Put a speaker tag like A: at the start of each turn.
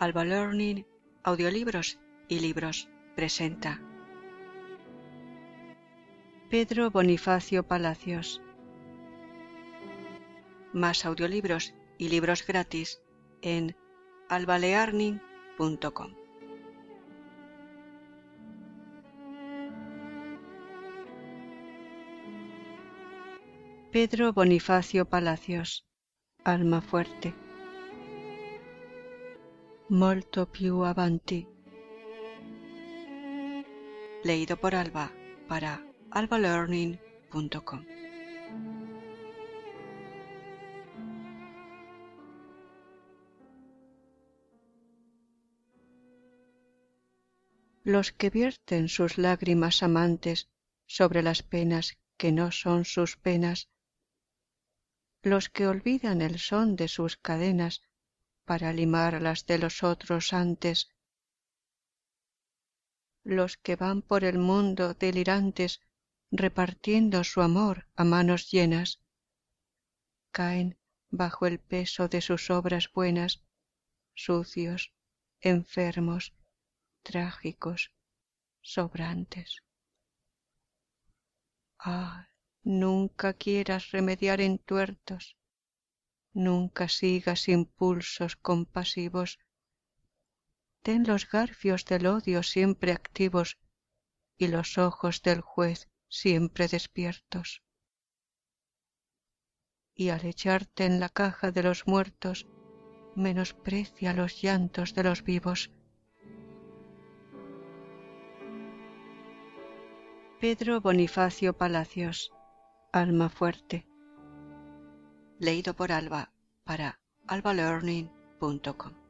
A: Alba Learning, Audiolibros y Libros presenta Pedro Bonifacio Palacios. Más audiolibros y libros gratis en albalearning.com. Pedro Bonifacio Palacios, Almafuerte. Molto più avanti. Leído por Alba para albalearning.com. Los que vierten sus lágrimas amantes sobre las penas que no son sus penas, los que olvidan el son de sus cadenas para limar las de los otros antes, los que van por el mundo delirantes repartiendo su amor a manos llenas, caen bajo el peso de sus obras buenas, sucios, enfermos, trágicos, sobrantes. Ah, nunca quieras remediar entuertos, nunca sigas impulsos compasivos. Ten los garfios del odio siempre activos y los ojos del juez siempre despiertos. Y al echarte en la caja de los muertos, menosprecia los llantos de los vivos. Pedro Bonifacio Palacios, Almafuerte. Leído por Alba para albalearning.com.